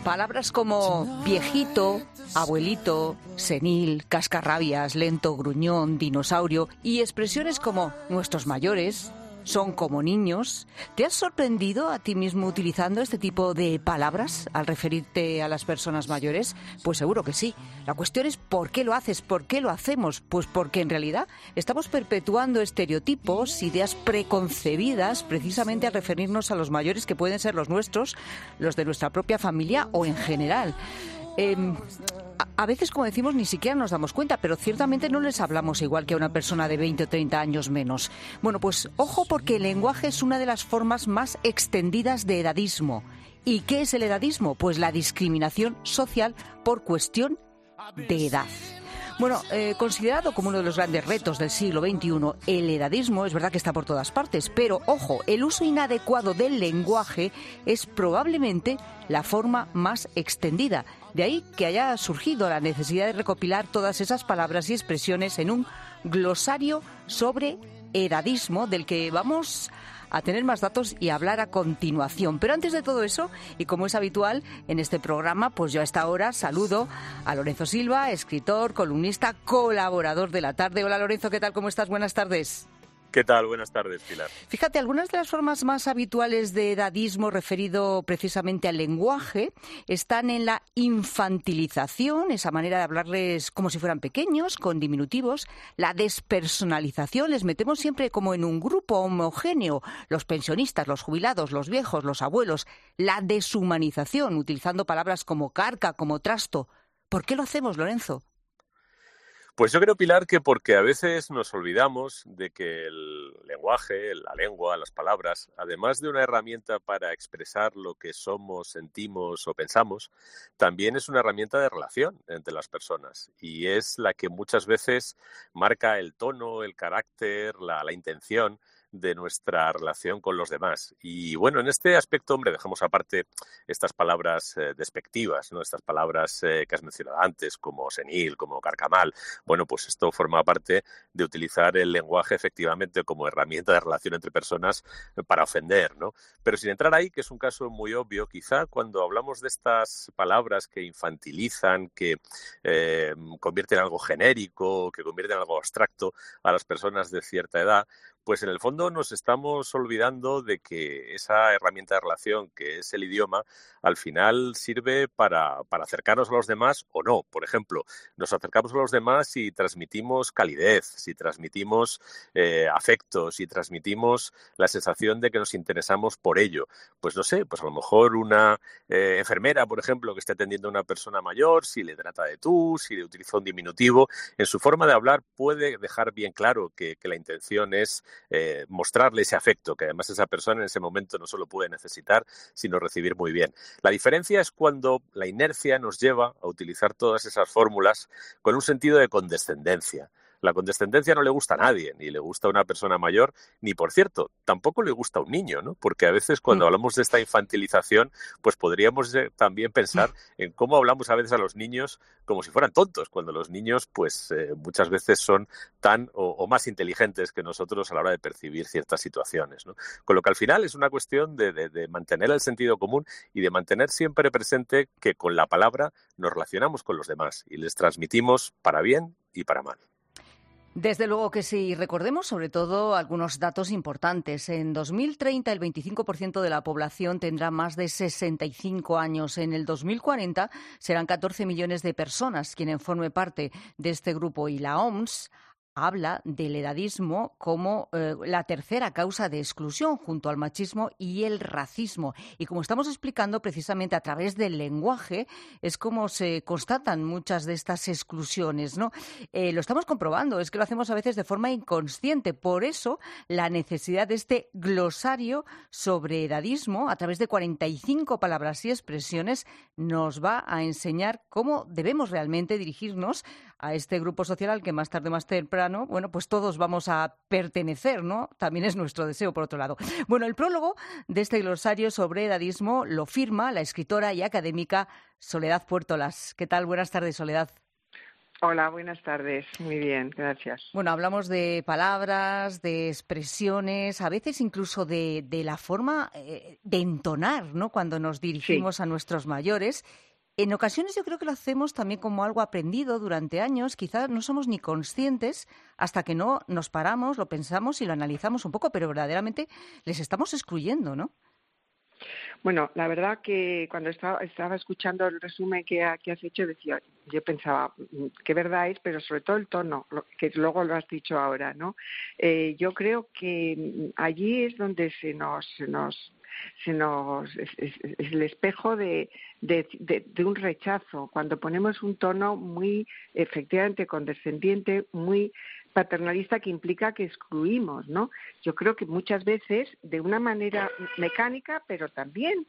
Palabras como viejito, abuelito, senil, cascarrabias, lento, gruñón, dinosaurio y expresiones como nuestros mayores son como niños. ¿Te has sorprendido a ti mismo utilizando este tipo de palabras al referirte a las personas mayores? Pues seguro que sí. La cuestión es ¿por qué lo haces? ¿Por qué lo hacemos? Pues porque en realidad estamos perpetuando estereotipos, ideas preconcebidas precisamente al referirnos a los mayores, que pueden ser los nuestros, los de nuestra propia familia o en general. A veces, como decimos, ni siquiera nos damos cuenta, pero ciertamente no les hablamos igual que a una persona de 20 o 30 años menos. Bueno, pues ojo, porque el lenguaje es una de las formas más extendidas de edadismo. ¿Y qué es el edadismo? Pues la discriminación social por cuestión de edad. Bueno, considerado como uno de los grandes retos del siglo XXI, el edadismo es verdad que está por todas partes, pero ojo, el uso inadecuado del lenguaje es probablemente la forma más extendida. De ahí que haya surgido la necesidad de recopilar todas esas palabras y expresiones en un glosario sobre edadismo, del que vamos a tener más datos y hablar a continuación. Pero antes de todo eso, y como es habitual en este programa, pues yo a esta hora saludo a Lorenzo Silva, escritor, columnista, colaborador de La Tarde. Hola Lorenzo, ¿qué tal? ¿Cómo estás? Buenas tardes. ¿Qué tal? Buenas tardes, Pilar. Fíjate, algunas de las formas más habituales de edadismo referido precisamente al lenguaje están en la infantilización, esa manera de hablarles como si fueran pequeños, con diminutivos, la despersonalización, les metemos siempre como en un grupo homogéneo, los pensionistas, los jubilados, los viejos, los abuelos, la deshumanización, utilizando palabras como carca, como trasto. ¿Por qué lo hacemos, Lorenzo? Pues yo creo, Pilar, que porque a veces nos olvidamos de que el lenguaje, la lengua, las palabras, además de una herramienta para expresar lo que somos, sentimos o pensamos, también es una herramienta de relación entre las personas y es la que muchas veces marca el tono, el carácter, la intención de nuestra relación con los demás. Y bueno, en este aspecto, hombre, dejamos aparte estas palabras despectivas, ¿no? Estas palabras que has mencionado antes, como senil, como carcamal. Bueno, pues esto forma parte de utilizar el lenguaje efectivamente como herramienta de relación entre personas para ofender, ¿no? Pero sin entrar ahí, que es un caso muy obvio, quizá cuando hablamos de estas palabras que infantilizan, que convierten en algo genérico, que convierten en algo abstracto a las personas de cierta edad, pues en el fondo nos estamos olvidando de que esa herramienta de relación que es el idioma al final sirve para acercarnos a los demás o no. Por ejemplo, nos acercamos a los demás si transmitimos calidez, si transmitimos afecto, si transmitimos la sensación de que nos interesamos por ello. Pues no sé, pues a lo mejor una enfermera, por ejemplo, que esté atendiendo a una persona mayor, si le trata de tú, si le utiliza un diminutivo, en su forma de hablar puede dejar bien claro que la intención es mostrarle ese afecto, que además esa persona en ese momento no solo puede necesitar, sino recibir muy bien. La diferencia es cuando la inercia nos lleva a utilizar todas esas fórmulas con un sentido de condescendencia. La condescendencia no le gusta a nadie, ni le gusta a una persona mayor, ni, por cierto, tampoco le gusta a un niño, ¿no? Porque a veces cuando hablamos de esta infantilización, pues podríamos también pensar en cómo hablamos a veces a los niños como si fueran tontos, cuando los niños, pues muchas veces son tan o más inteligentes que nosotros a la hora de percibir ciertas situaciones, ¿no? Con lo que al final es una cuestión de mantener el sentido común y de mantener siempre presente que con la palabra nos relacionamos con los demás y les transmitimos para bien y para mal. Desde luego que sí. Recordemos sobre todo algunos datos importantes. En 2030 el 25% de la población tendrá más de 65 años. En el 2040 serán 14 millones de personas quienes formen parte de este grupo y la OMS habla del edadismo como la tercera causa de exclusión junto al machismo y el racismo. Y como estamos explicando precisamente a través del lenguaje es como se constatan muchas de estas exclusiones, ¿no? Lo estamos comprobando, es que lo hacemos a veces de forma inconsciente. Por eso la necesidad de este glosario sobre edadismo a través de 45 palabras y expresiones nos va a enseñar cómo debemos realmente dirigirnos a este grupo social al que más tarde o más temprano, bueno, pues todos vamos a pertenecer, ¿no? También es nuestro deseo, por otro lado. Bueno, el prólogo de este glosario sobre edadismo lo firma la escritora y académica Soledad Puertolas. ¿Qué tal? Buenas tardes, Soledad. Hola, buenas tardes. Muy bien, gracias. Bueno, hablamos de palabras, de expresiones, a veces incluso de la forma de entonar, ¿no? Cuando nos Sí, dirigimos a nuestros mayores. En ocasiones yo creo que lo hacemos también como algo aprendido durante años. Quizás no somos ni conscientes hasta que no nos paramos, lo pensamos y lo analizamos un poco, pero verdaderamente les estamos excluyendo, ¿no? bueno, la verdad que cuando estaba escuchando el resumen que has hecho, yo pensaba, qué verdad es, pero sobre todo el tono, que luego lo has dicho ahora, ¿no? Yo creo que allí es donde es el espejo de un rechazo, cuando ponemos un tono muy efectivamente condescendiente, muy paternalista, que implica que excluimos, ¿no? Yo creo que muchas veces de una manera mecánica, pero también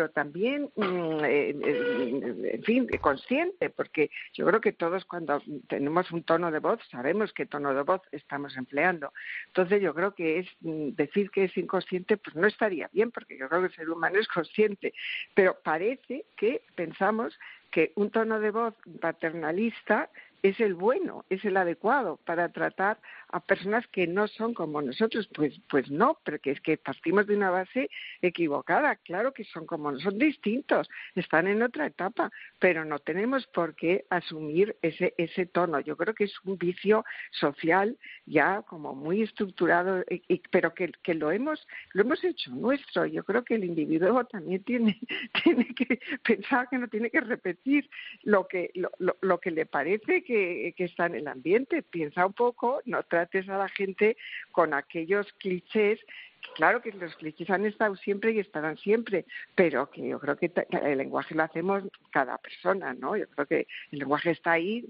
en fin, consciente, porque yo creo que todos cuando tenemos un tono de voz sabemos qué tono de voz estamos empleando. Entonces yo creo que decir que es inconsciente, pues no estaría bien, porque yo creo que el ser humano es consciente, pero parece que pensamos que un tono de voz paternalista es el bueno, es el adecuado para tratar a personas que no son como nosotros. Pues no, porque es que partimos de una base equivocada. Claro que son como nosotros, son distintos, están en otra etapa, pero no tenemos por qué asumir ese tono. Yo creo que es un vicio social ya como muy estructurado, pero que lo hemos hecho nuestro. Yo creo que el individuo también tiene que pensar que no tiene que repetir lo que le parece que está en el ambiente. Piensa un poco, no trates a la gente con aquellos clichés. Claro que los clichés han estado siempre y estarán siempre, pero que yo creo que el lenguaje lo hacemos cada persona, ¿no? Yo creo que el lenguaje está ahí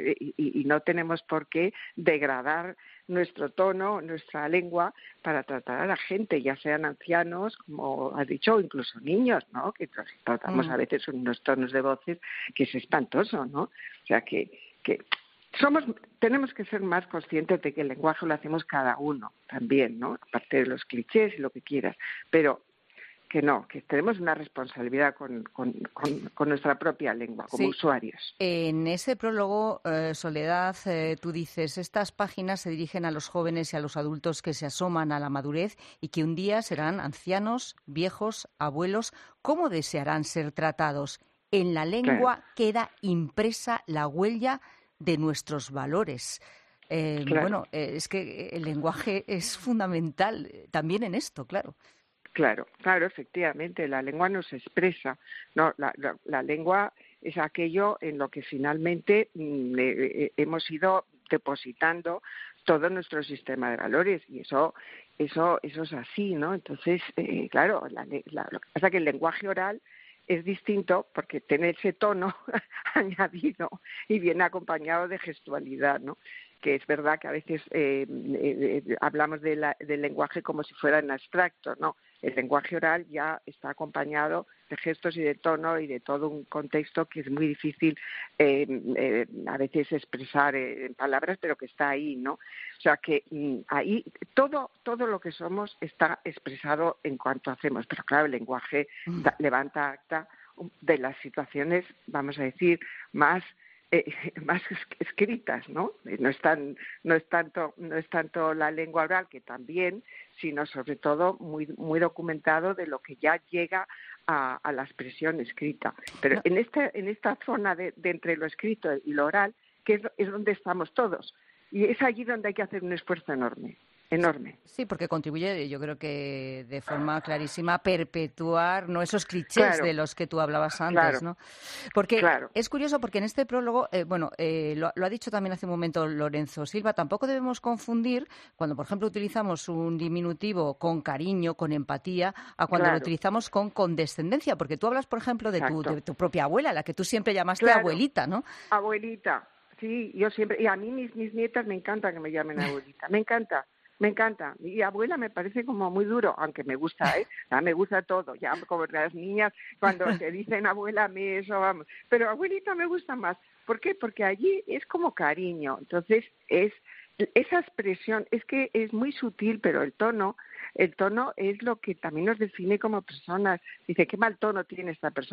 y no tenemos por qué degradar nuestro tono, nuestra lengua, para tratar a la gente, ya sean ancianos, como has dicho, o incluso niños, ¿no? Que tratamos a veces unos tonos de voces que es espantoso, ¿no? O sea que tenemos que ser más conscientes de que el lenguaje lo hacemos cada uno también, ¿no? Aparte de los clichés y lo que quieras, pero que tenemos una responsabilidad con nuestra propia lengua como Sí. usuarios. En ese prólogo, Soledad, tú dices, estas páginas se dirigen a los jóvenes y a los adultos que se asoman a la madurez y que un día serán ancianos, viejos, abuelos. ¿Cómo desearán ser tratados? En la Claro, lengua queda impresa la huella de nuestros valores. claro. Es que el lenguaje es fundamental también en esto, claro. Claro, efectivamente, la lengua nos expresa, no, la lengua es aquello en lo que finalmente hemos ido depositando todo nuestro sistema de valores y eso es así, ¿no? Entonces, claro, lo que pasa es que el lenguaje oral es distinto porque tiene ese tono añadido y viene acompañado de gestualidad, ¿no? Que es verdad que a veces hablamos del lenguaje como si fuera en abstracto, ¿no? El lenguaje oral ya está acompañado de gestos y de tono y de todo un contexto que es muy difícil a veces expresar en palabras, pero que está ahí, ¿no? O sea que ahí todo lo que somos está expresado en cuanto hacemos, pero claro, el lenguaje levanta acta de las situaciones, vamos a decir, más más escritas, ¿no? No es tanto la lengua oral, que también, sino sobre todo muy documentado de lo que ya llega a la expresión escrita. Pero No, en esta zona de entre lo escrito y lo oral, que es donde estamos todos, y es allí donde hay que hacer un esfuerzo enorme, enorme. sí, porque contribuye, yo creo que de forma clarísima, a perpetuar, ¿no?, esos clichés Claro, de los que tú hablabas antes, claro, ¿no? Porque claro, es curioso, porque en este prólogo, lo ha dicho también hace un momento Lorenzo Silva, tampoco debemos confundir cuando, por ejemplo, utilizamos un diminutivo con cariño, con empatía, a cuando lo claro, utilizamos con condescendencia, porque tú hablas, por ejemplo, exacto. de tu propia abuela, la que tú siempre llamaste Claro, abuelita, ¿no? abuelita, sí, yo siempre, y a mí mis nietas me encanta que me llamen abuelita, me encanta. Y abuela me parece como muy duro, aunque me gusta, ¿eh? Ya me gusta todo, ya como las niñas cuando te dicen abuela, a mí eso vamos, pero abuelita me gusta más. ¿Por qué? Porque allí es como cariño, entonces esa expresión, es que es muy sutil, pero el tono es lo que también nos define como personas. Dice, qué mal tono tiene esta persona.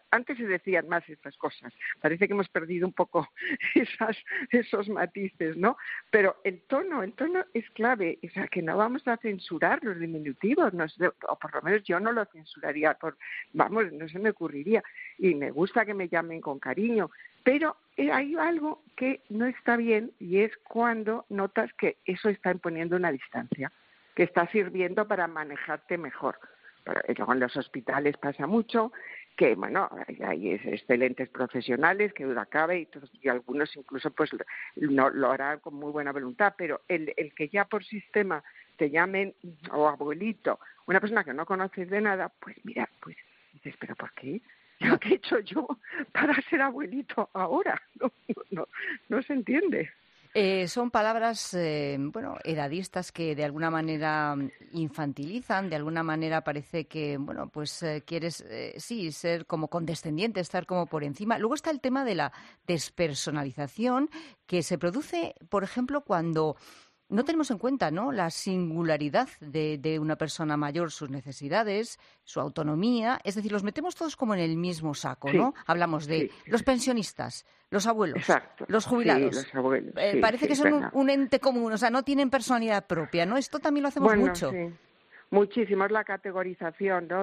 Antes se decían más estas cosas. Parece que hemos perdido un poco esos matices, ¿no? Pero el tono es clave. O sea, que no vamos a censurar los diminutivos, o por lo menos yo no lo censuraría, no se me ocurriría. Y me gusta que me llamen con cariño, pero hay algo que no está bien y es cuando notas que eso está imponiendo una distancia, que está sirviendo para manejarte mejor. Luego en los hospitales pasa mucho, que bueno, hay excelentes profesionales, que duda cabe, y algunos incluso pues no lo harán con muy buena voluntad, pero el que ya por sistema te llamen o abuelito, una persona que no conoces de nada, pues mira, pues dices, ¿pero por qué? ¿Lo que he hecho yo para ser abuelito ahora? No se entiende. Son palabras, edadistas que de alguna manera infantilizan, de alguna manera parece que, quieres, sí, ser como condescendiente, estar como por encima. Luego está el tema de la despersonalización que se produce, por ejemplo, cuando no tenemos en cuenta, ¿no?, la singularidad de una persona mayor, sus necesidades, su autonomía. Es decir, los metemos todos como en el mismo saco, ¿no? Sí, Hablamos de los pensionistas, los abuelos, exacto, los jubilados. Sí, los abuelos. Parece que son un ente común, o sea, no tienen personalidad propia, ¿no? Esto también lo hacemos mucho. Sí. Muchísimo es la categorización, ¿no?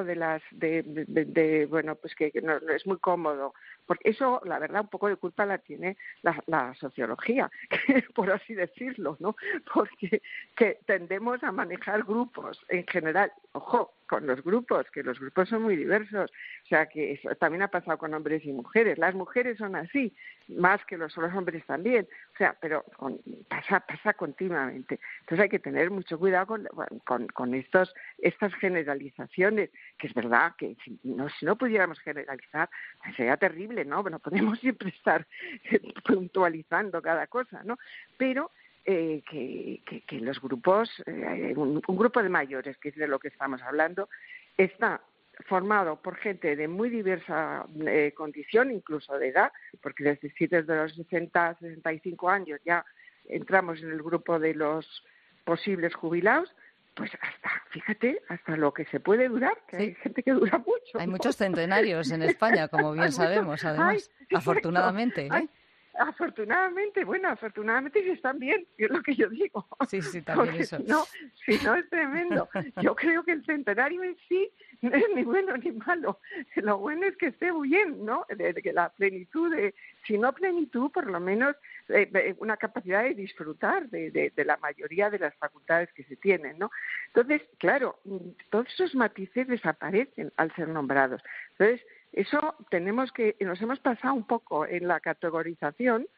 Pues que no es muy cómodo, porque eso, la verdad, un poco de culpa la tiene la sociología, por así decirlo, ¿no? Porque que tendemos a manejar grupos en general, ojo, con los grupos, que los grupos son muy diversos, o sea que eso también ha pasado con hombres y mujeres. Las mujeres son así, más que los hombres también, o sea, pero pasa continuamente. Entonces hay que tener mucho cuidado con estas generalizaciones, que es verdad que si no pudiéramos generalizar, sería terrible, ¿no? No podemos siempre estar puntualizando cada cosa, ¿no? Pero que los grupos, un grupo de mayores, que es de lo que estamos hablando, está formado por gente de muy diversa condición, incluso de edad, porque desde los 60, 65 años ya entramos en el grupo de los posibles jubilados, pues hasta lo que se puede durar, que sí. Hay gente que dura mucho. Hay ¿no? muchos centenarios en España, como bien sabemos, además, afortunadamente. Afortunadamente si están bien, es lo que yo digo. Sí, también porque eso. Si no es tremendo. Yo creo que el centenario en sí no es ni bueno ni malo. Lo bueno es que esté muy bien, ¿no? De que la plenitud, si no plenitud, por lo menos una capacidad de disfrutar de la mayoría de las facultades que se tienen, ¿no? Entonces, claro, todos esos matices desaparecen al ser nombrados. Entonces, eso nos hemos pasado un poco en la categorización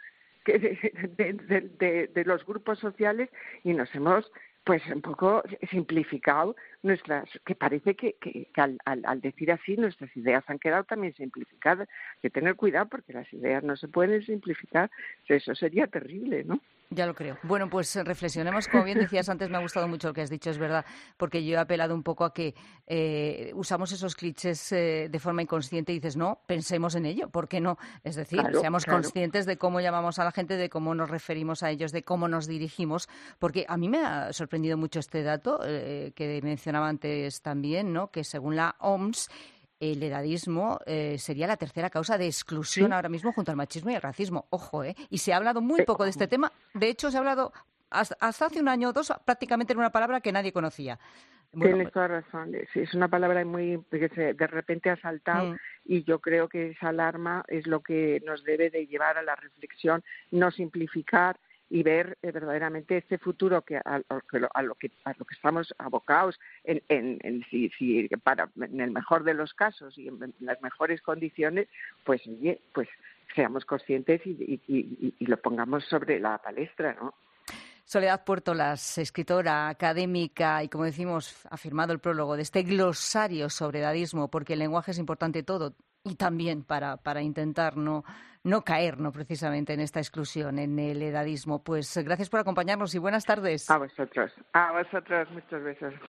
de los grupos sociales y nos hemos pues un poco simplificado que parece que al decir así nuestras ideas han quedado también simplificadas. Hay que tener cuidado porque las ideas no se pueden simplificar, eso sería terrible, ¿no? Ya lo creo. Bueno, pues reflexionemos. Como bien decías antes, me ha gustado mucho lo que has dicho, es verdad, porque yo he apelado un poco a que usamos esos clichés de forma inconsciente y dices, no, pensemos en ello, ¿por qué no? Es decir, seamos conscientes de cómo llamamos a la gente, de cómo nos referimos a ellos, de cómo nos dirigimos, porque a mí me ha sorprendido mucho este dato que mencionaba antes también, ¿no?, que según la OMS, el edadismo sería la tercera causa de exclusión ahora mismo junto al machismo y el racismo. Ojo, y se ha hablado muy poco de este tema. De hecho, se ha hablado hasta hace un año o dos prácticamente en una palabra que nadie conocía. Bueno, tienes toda razón. Sí, es una palabra que de repente ha saltado y yo creo que esa alarma es lo que nos debe de llevar a la reflexión, no simplificar y ver verdaderamente este futuro a lo que estamos abocados en el mejor de los casos y en las mejores condiciones, pues seamos conscientes y lo pongamos sobre la palestra, ¿no? Soledad Puertolas, escritora, académica y, como decimos, ha firmado el prólogo de este glosario sobre edadismo, porque el lenguaje es importante todo y también para intentar no caer precisamente en esta exclusión, en el edadismo. Pues gracias por acompañarnos y buenas tardes. A vosotros, muchos besos.